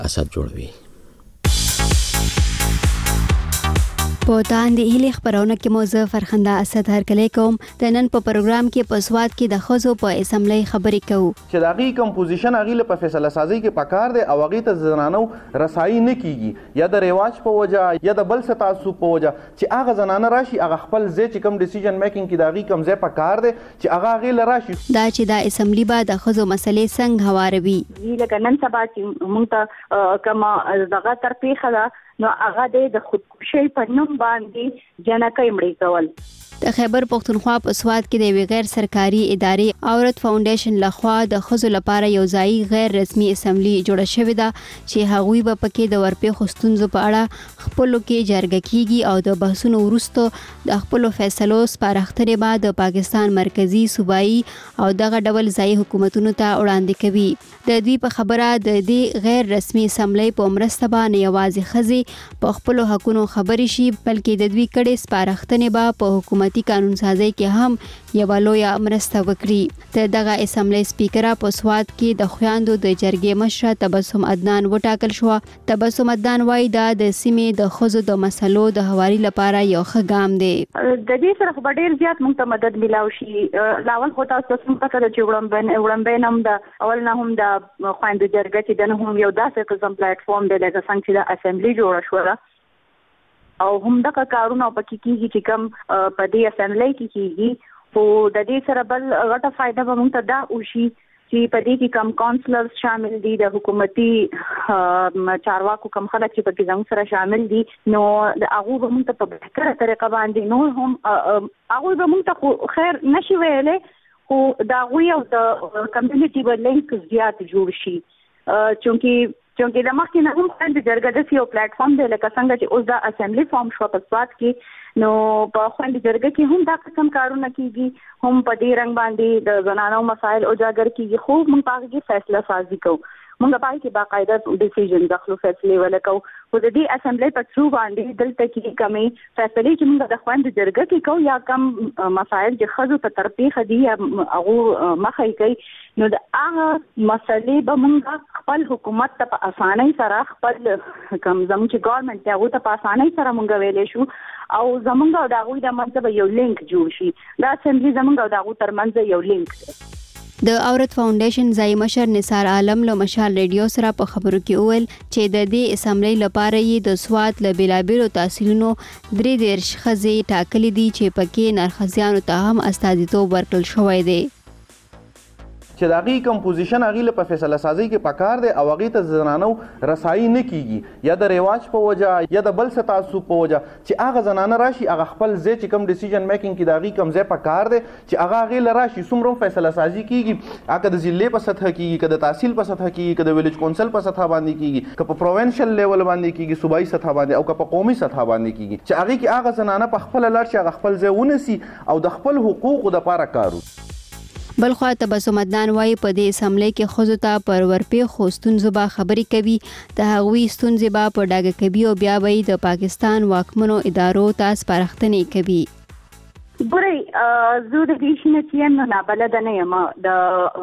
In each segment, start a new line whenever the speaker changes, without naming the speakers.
اسد جوړوي.
په تاندې هیلې خبرونه کې مو زه فرخنده اسد هرکلی کوم. د نن په پروګرام کې په سواد کې د ښځو په اسمبلی خبرې کوو
چې د هغې کمپوزیشن هغې له په فیصله سازۍ کې پکار دی او هغې ته زنانو رسایي نه کیږي یا د رواج په وجه یا د بل څه تعصب په وجه چې هغه زنانه راشي هغه خپل ځای چې کوم ډیسیژن میکینګ کې د هغې کوم ځای پکار دی چې هغه هغې له راشي.
دا چې دا اسمبلی به د ښځو مسلې څنګه هواروي.
لکه نن سبا چې موږ ته کومه دغه ترپیښه ده نو هغه د خودکشي په نوم باندې جنکۍ مړې کول.
د خیبر پښتونخوا په سواد کې د یوې غیر سرکاري ادارې عورت فاونډیشن لخوا د ښځو لپاره یو ځایي غیر رسمي اسمبلی جوړه شوې ده چې هغوی به پکې د ورپېښو ستونزو په اړه خپلو کې جرګه کیږي او د بحثونو وروسته د خپلو فیصلو سپارښتنې به د پاکستان مرکزي صوبایي او دغه ډول ځایي حکومتونو ته وړاندې کوي. د دوی په خبره د دې غیر رسمي اسمبلی په مرسته به نه یوازې ښځې په خپلو حقونو خبرې شي بلکې د دوی کړې سپارښتنې به په حکومتي قانون سازۍ کې هم یوه لویه مرسته وکړي. د دغه اسمبلی سپیکره په سواد کې د خویندو د جرګې مشره تبسم عدنان وټاکل شوه. تبسم عدنان وایي دا د سیمې د ښځو د مسلو د هواري لپاره یو ښه ګام دی.
د دې سره خو ډېر زیات موږ ته مدد ملاو شي. لاول خو تاسو څنګه پته ده چې وړاندې هم د اول نه هم د خویندو جرګه چې د هم یو داسې قسم پلیټفارم دی لکه څنګه چې د اسمبلی جوړه شوه او هم دغه کارونه پکې کیږي چې کوم په دې اسمبلی کې کیږي خو د دې سره بل غټه فائدہ به موږ ته دا وشي چې په دې کې کم کونسلرز شامل دي د حکومتي چارواکو کم خلک چې پکې زموږ سره شامل دي نو د هغه به موږ ته په بهتره طریقه باندې نو هم هغه به موږ ته خیر نشي ویلې خو دا غوي او د کمیونټي به لینک زیات جوړ شي چونکې د مخکې نه هم د جرګه د یو پلیټفارم دی لکه څنګه چې اوس د اسمبلی فارم شو په سواد کې نو په خوند جرګه کې هم دا قسم کارونه کیږي هم په دې رنګ باندې د زنانو مسایل اجاگر کیږي خو موږ په هغه کې فیصله سازي کوو موږ پای کې باقاعده ډیسیژن داخلو فیصله ولکو خو د دې اسمبلی په څو باندې دلته کې کمی فیصله چې موږ د خوند جرګه کې کوو یا کم مسایل چې خزو په ترپیخ دي هغه مخې کوي نو د هغه مسلې به موږ خپل حکومت ته په اسانۍ سره خپل کم زموږ چې ګورنمنت ته هغه ته په اسانۍ سره موږ ویلې شو او زموږ او دغه د منځ یو لینک جوړ شي دا اسمبلی زموږ او دغه ترمنځ یو لینک دی.
د عورت فاونډیشن ځای مشر نثار عالم له مشال ریډیو سره په خبرو کې وویل چې د دې اسمبلی لپاره یې د سواد له بیلابیلو تحصیلونو 33 ښځې ټاکلي دي چې پکې نرښځیانو ته هم استازیتوب ورکړل شوی دی.
چې د هغې کمپوزیشن هغې له په فیصله سازۍ کې پکار دی او هغې ته زنانو رسایي نه کیږي یا د رواج په وجه یا د بل څه تعصب په وجه چې هغه زنانه راشي هغه خپل ځای چې کوم ډیسیژن میکینګ کې د هغې کوم ځای پکار دی چې هغه هغې له راشي څومره هم فیصله سازي کیږي هغه د ضلعې په سطحه کیږي که د تحصیل په سطحه کیږي که د ویلیج کونسل په سطحه باندې کیږي که په پروینشل لیول باندې کیږي صوبایي سطحه باندې او که په قومي سطحه باندې کیږي چې هغې کې هغه زنانه په خپله لاړ شي هغه خپل ځای ونیسي او د خپل حقوقو دپاره کار وکړي.
بلخوا تبسم عدنان وایي په دې اسمبلی کې ښځو ته پر ورپېښو ستونزو به خبرې کوي د هغوی ستونزې به په ډاګه کوي او بیا به د پاکستان واکمنو ادارو ته سپارښتنې کوي.
ګورئ زه د دې شي نه چې نابلده نه یم د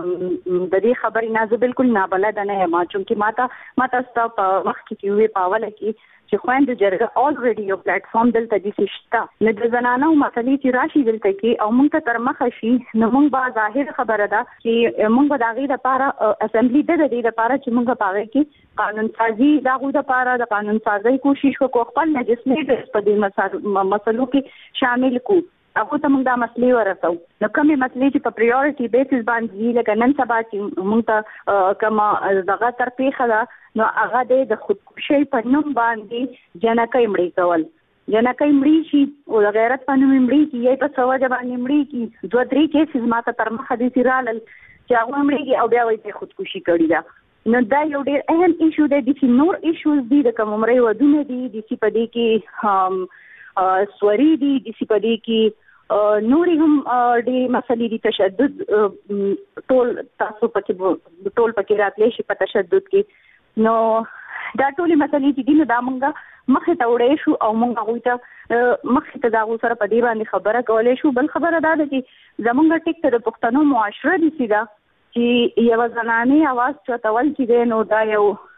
دې خبرې نه زه بالکل نابلده نه یم چونکې ما تاسو په وخت کې وی په اوله کې چې خویندو جرګه الریډي یو پلیټفارم دلته دې شته نو د زنانو مسلې چې راشي دلته کې او موږ ته تر مخه شي نو موږ به ظاهر خبره ده چې موږ به د هغې لپاره اسمبلی د دې لپاره چې موږ په هغې کې قانون سازي د هغوی لپاره د قانون سازۍ کوشش وکړو خپل لیجسلیټرز په دې مسلو کې شامل کړو هغه ته موږ دا مسلې ورسو نو کومې مسلې چې په پریورټي بیسس باندې لکه نن سبا چې موږ ته کومه دغه ترپیښه ده نو هغه د خودکشي په نوم باندې جنکۍ مړې کول جنکۍ مړې شي او د غیرت په نوم مړې کي یې په څه وجه باندې مړې کي 2-3 کیسز ما ته تر مخه دي رالل چې هغه مړې او بیا وایي خودکشي کړې ده نو دا یو ډېر اهم ایشو دی چې نور ایشوز دي د کوم عمرې ودونه دي د سی په دې کې سوري دي د سی په دې کې نوري هم ډېر مسلې دي تشدد ټول تاسو پکې راتلی شي په تشدد کې نو دا ټولې مسلې چې دي نو دا مونږ مخې ته وړی شو او مونږ هغوی ته مخې ته د هغو سره په دې باندې خبره کولی شو. بل خبره دا ده چې زمونږ ټیک ته د پښتنو معاشره داسې ده چې یوه زنانې اواز چوتول چې دی نو دا یو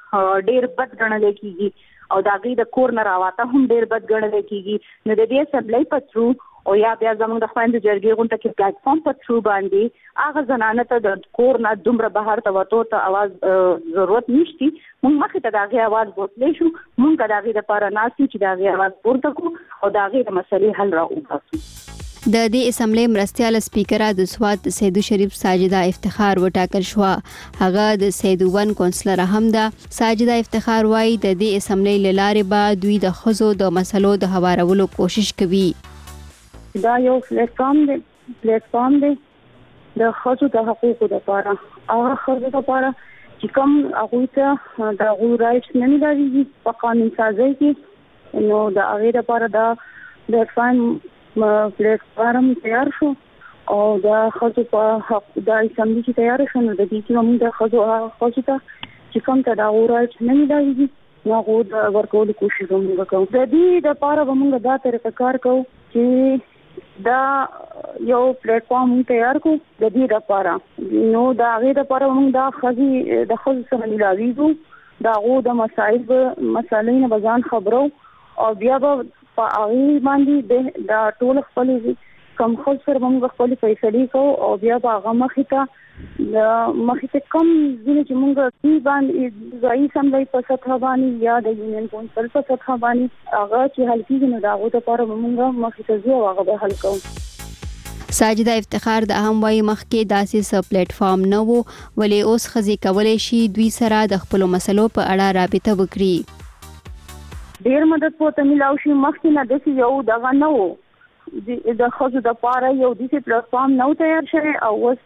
ډیر بد ګڼل کیږي او دا غي د کور نه راواته هم ډیر بد ګڼل کیږي. نو د دې اسمبلی په ترو او یا بیا زموږ د خويندو جرګې غونډه کې پلیټ فارم په ترو باندې هغه زنانه ته د کور نه دومره بهر ته وته ته आवाज ضرورت نشتی. موږ مخې ته داغه आवाज بوتلې شو، موږ داغه لپاره ناسي چې داغه आवाज پورته کو او داغه د مسلې حل راوړو.
د دې اسمبلی مرستيال سپیکر د سوات سیدو شریف ساجده افتخار وټاکل شو. هغه د سیدو ون کونسلر هم ده. ساجده افتخار وايي د دې اسمبلی لاره به دوی د خزو د مسلو د هوارولو کوشش کوي.
دا یو پلیټ فارم دی د خزو د حقوقو لپاره. هغه خزو لپاره چې کوم هغه ته د هغوی رایټس نه ملایي په قانون سازي کې، نو د هغه لپاره د پلیټ فارم تیار شو او د خزو په حق د اسمبلی چې تیار شو، نو د دې چې موږ د خزو ته چې کوم ته د هغوی رایټس نه ملایي نو هغه د ورکول کوشش وکړو. د دې لپاره موږ دا طریقه کار کوو چې دا یو پلیټ فارم تیار کو د دې لپاره. نو دا هغه لپاره موږ د خزو سره ملاویږو، دا غو د مسایلو نه بزان خبرو او بیا به په هغه باندې دا ټول خپل کم خلک سره موږ خپل فیصله کوو او بیا به هغه مخې ته کم ځینې چې موږ دې باندې ځای سملای په سطح باندې یا د یونین کونسل په سطح باندې هغه چې حل کیږي، نو دا غو لپاره موږ مخې ته ځو هغه به حل کوو.
ساجده افتخار د هم وايي مخکې داسې څه پلیټ فارم نه وو، ولې اوس خزي کولای شي دوی سره د خپل مسلو په اړه رابطه وکړي.
ډیر مدد پوته ملاوي شي. مخکې نه د یو دغه نه وو د خزو د پاره یو د پلیټ فارم نو تیار شوی او اوس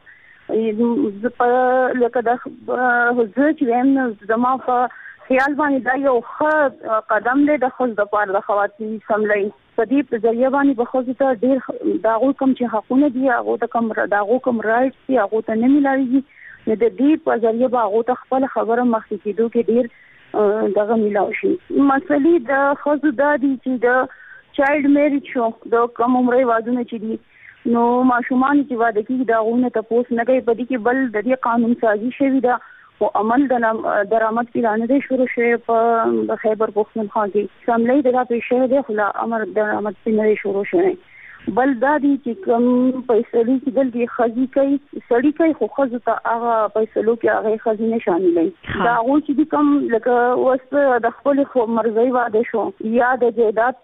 لکه د چې ویم زما په خیال باندې دا یو ښه قدم دی د خزو د پاره د خواتین سملای په دې په ذریعہ باندې به خزو ته ډیر دا کوم چې حقونه دي هغه ته کوم دا کوم رائټس دي هغه ته نه ملایي. نو د دې په ذریعہ به هغه ته خپل خبره مخکې کېدو کې ډیر دغه ملاوي شي. مسلې د خزو د دي چې د چایلډ میریج شو د کم عمرې وادونه چې دي، نو ماشومان چې واده کیږي دا غوونه تاسو نه کوي په دې کې بل د دې قانون سازي شوی دا او عمل د درآمد پلان دی شروع شوی په خیبر پختونخوا کې سملای د پیښې د خلا امر درآمد پلان شروع شوی. بل دا دي چې کوم پیسې چې دلته خزي کوي سړی کوي خو خزو ته هغه پیسې کې هغه خزینه شاملې دا غو چې کوم لکه وس د خپل مرزي واده شو یا د جیدات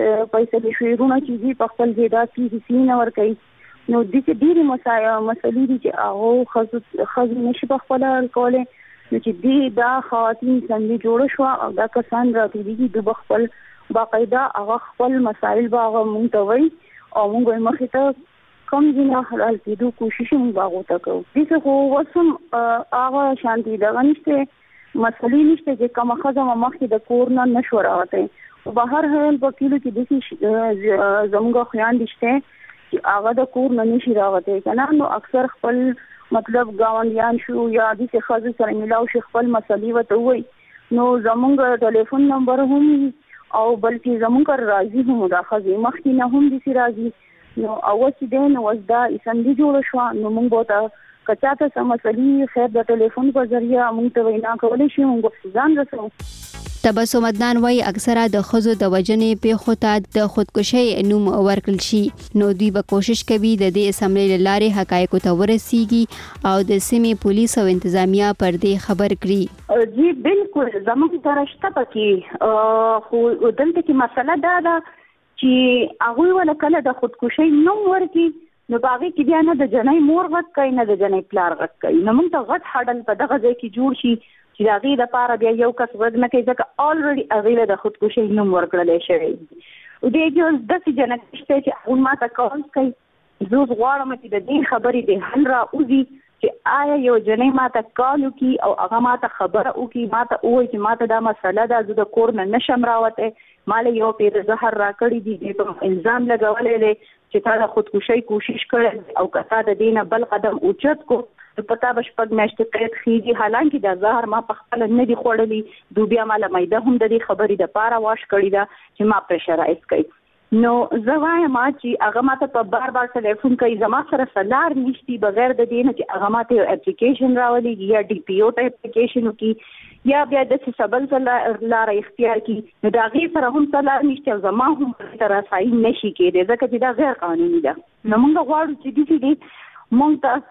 پیسې شویرونه چې په خپل جیدات کې سینه ور کوي، نو د دې ډېری مسلې دي چې هغه خزو نشي په خپل کوله. نو چې دې دا خواتین څنګه جوړ شو او دا کسان راټولېږي د خپل باقاعده هغه خپل مسایل باغ مونږ او موږ مخې ته کم ځینې حلال کېدو کوشش موږ باغو ته کوو. دې خو وسم هغه شانتي دغه نشته مسلې نشته چې کومه ښځه مخکې د کور نه نشو راوتی او بهر حال په کلو کې داسې زموږ خویندې شته چې هغه د کور نه نشي راوتی که نه، نو اکثر خپل مطلب ګاونډیان شو یا داسې ښځو سره ملاو شي خپل مسلې ورته ووایي، نو زموږ ټلیفون نمبر هم او بلکې زموږ راځي هم دا خزي مخکې نه هم دي راځي. نو اول چې دین اوس دا اسمبلی جوړ شو، نو موږ به کچا ته سمسلي خیر د ټلیفون په ذریعہ موږ ته وینا کولای شي موږ ځان رسو.
تبسم عدنان وايي اکثره د خزو د وجنې په خطا د خودکشي نوم ورکړل شي، نو دوی به کوشش کوي د دې اسمبلی لارې حقایق ته ورسیږي او د سیمې پولیس او انتظامیه پر دې خبر کړي.
جی بالکل زموږ درشته پکې خو دلته کې مسله دا ده چې هغه ولا کله د خودکشي نوم ورکړي، نو باغې کې بیا نه د جنۍ مور غږ کوي نه د جنۍ پلار غږ کوي، نو موږ ته غټ هډل په دغه ځای کې جوړ شي چې دا غي د لپاره بیا یو کس غږ نه کوي ځکه الریډي هغه د خودکشي نوم ورکړل شوی. او دې جو د څه جنۍ چې هغه ما ته کول کوي زه غواړم چې د دې خبرې د حل را اوزي چې آیا یو جنۍ ما ته کال وکي او هغه ما ته خبره وکي ما ته وایي چې ما ته دا مسله ده زه د کور نه نشم راوته مال یو پیر زهر را کړی دي په الزام لګولې دي چې تا د خودکشي کوشش کړي او کته د دینه بل قدم اوچت کو پتا بشپګ میاشتې قید خيږي، حالانکه د زهر ما په خپل نه دي خوړلي دوبیا مال مېده هم د دې خبرې د پاره واش کړی دا چې ما پرشرایز کړي. نو زوایا ما چې هغه ماته په بار ټلیفون کوي زما سره سلار نشتی بغیر د دې نه چې هغه ماته اپلیکیشن راولي یا ډي پی او ته اپلیکیشن وکي یا بیا د سبل لار اختیار کی نو دا غي سره هم سره نشته زما هم تر رسایي نشي کېدی ځکه چې دا غیر قانوني ده. نو موږ غواړو چې دې موږ ته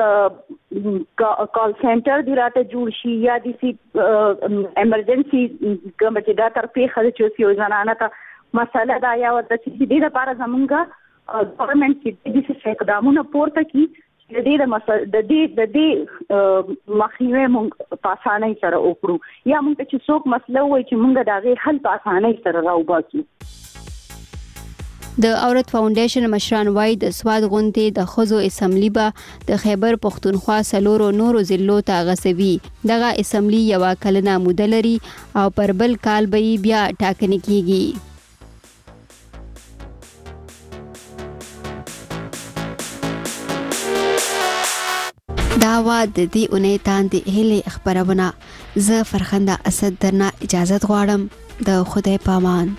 کال سنټر دی راته جوړ شي یا د ایمرجنسي کوم چې دا تر پیښه چې یو زنانه ته مسله دا یا ورته چې دې لپاره زمونږ ګورنمنت کې د څه اقدامونه پورته کی د دې مخنیوي موږ په اسانۍ سره وکړو یا موږ چې څوک مسله وایي چې موږ دا غي حل په اسانۍ سره راوباسو.
د عورت فاونډیشن مشران وايي د سواد غونډې د خزو اسمبلی به د خیبر پختونخوا سلورو نورو ضلعو ته غسوي. دغه اسمبلی یو کلنه موده لري او پر بل کال به بیا ټاکنې کیږي. دا وا د دې اونۍ تاندې هلي خبرونه. زه فرخنده اسد درنه اجازه غواړم. د خدای پامان.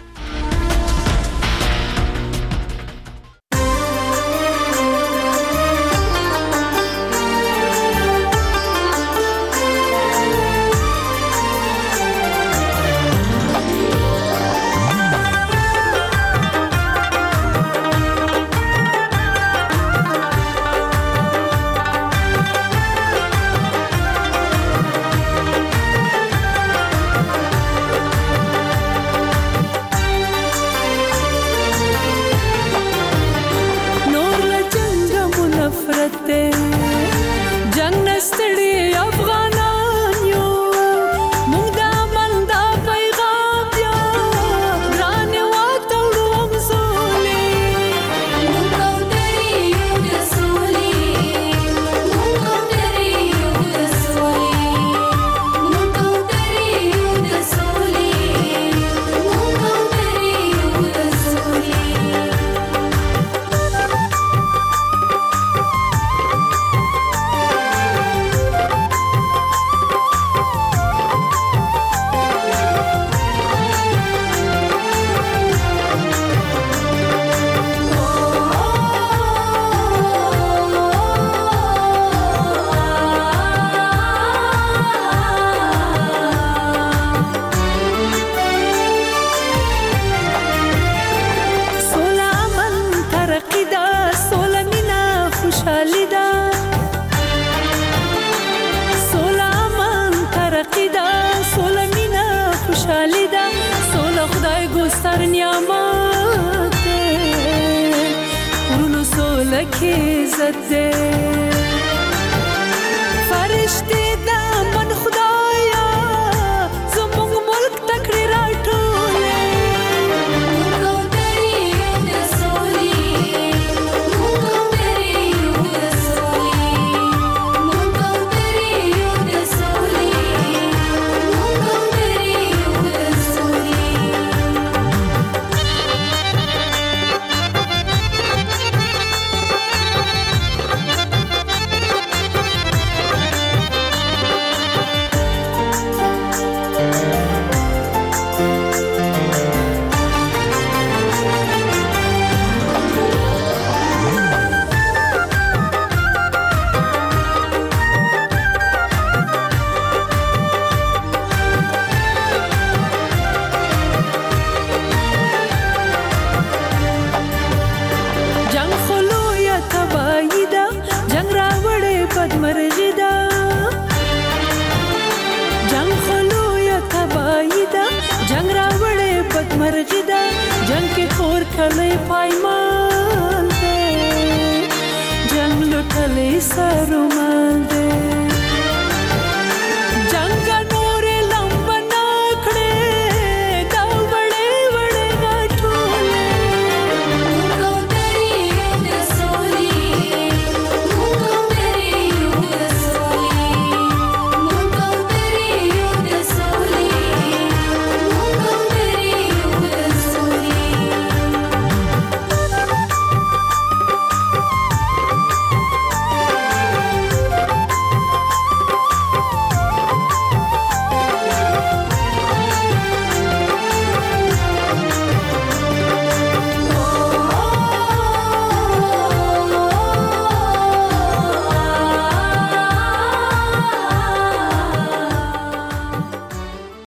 پایمان ده جنگ لطلی سرومن